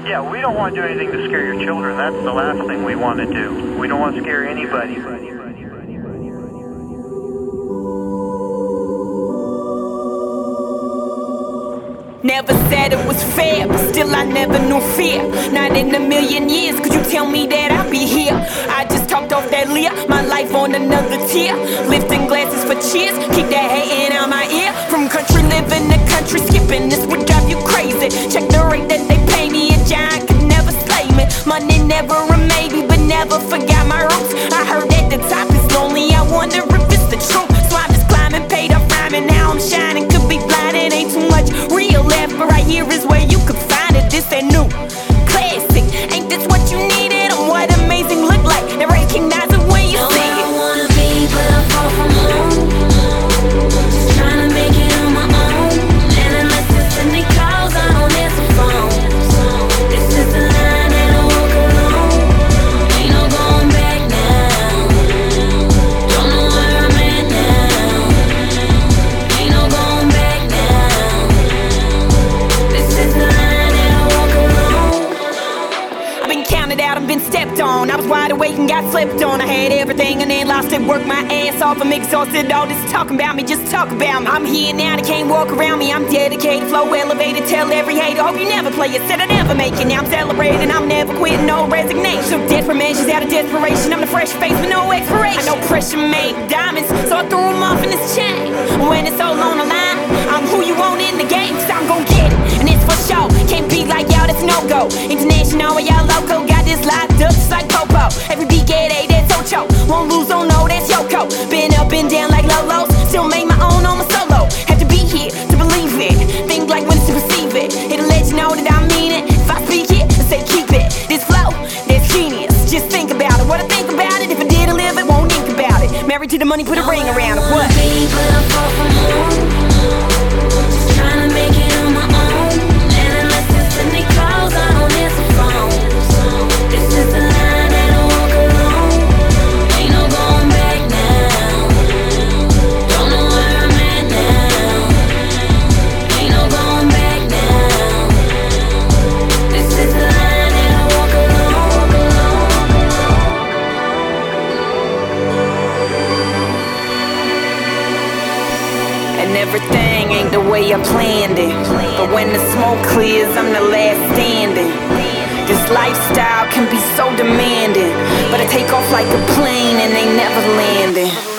Yeah, we don't want to do anything to scare your children. That's the last thing we want to do. We don't want to scare anybody. Never said it was fair, but still I never knew fear. Not in a million years could you tell me that I'd be here. I just talked off that leer, my life on another tier. Lifting glasses for cheers, keep that hating out my ear. From country living to country skipping, this would drive you crazy. Check the rate that they pay me, a giant could never slay me. Money never a maybe, but never forgot my roots. I heard at the top is lonely, I wonder if it's the truth. So I just climbing, paid off rhyming, now I'm shining. Could be blinded, ain't too much real left, but right here is where you could find it. This that new classic, ain't this what you needed? And what amazing look like, they recognize it when you see it. I wanna be, but I'm far from home. Just trying to make it on my own. And unless it's any calls, I don't answer phone. This is the line that I walk alone. Ain't no going back now. Don't know where I'm at now. Ain't no going back now. This is the line that I walk alone. I've been counted out, I've been stepped on. I was wide awake and got slept on. I had everything and then lost it. Worked my ass off, I'm exhausted. All this talking about me, just talk about me. I'm here now, they can't walk around me. I'm dedicated, flow elevated, tell every hater, hope you never play it. Said I never make it, now I'm celebrating. I'm never quitting, no resignation. Death from ashes out of desperation. I'm the fresh face with no expiration. I know pressure made diamonds, so I threw them off in this chain. When it's all on the line, I'm who you want in the game, so I'm gon' get it. And it's for sure, can't be like y'all, that's no-go. International, y'all loco, got this locked up just like Popo. Every beat get A, that's Ocho. Won't lose, oh no, that's Yoko. Been up and down like Lolos, still make my own on my solo. Have to be here to believe it, think like when to receive it. It'll let you know that I mean it. If I speak it, I say keep it. This flow, that's genius, just think about it. What I think about it, if I didn't live it, won't think about it. Married to the money, put a ring around it, what? Be, but I'm far from home. Just trying to make it on my own. And unless it's any calls, I don't answer phone. This is the line that I walk alone. Ain't no going back now. Don't know where I'm at now. Ain't no going back now. This is the line that I walk alone. And everything ain't the way I planned it. But when the smoke clears, I'm the last standing. This lifestyle can be so demanding, but I take off like a plane and they never landing.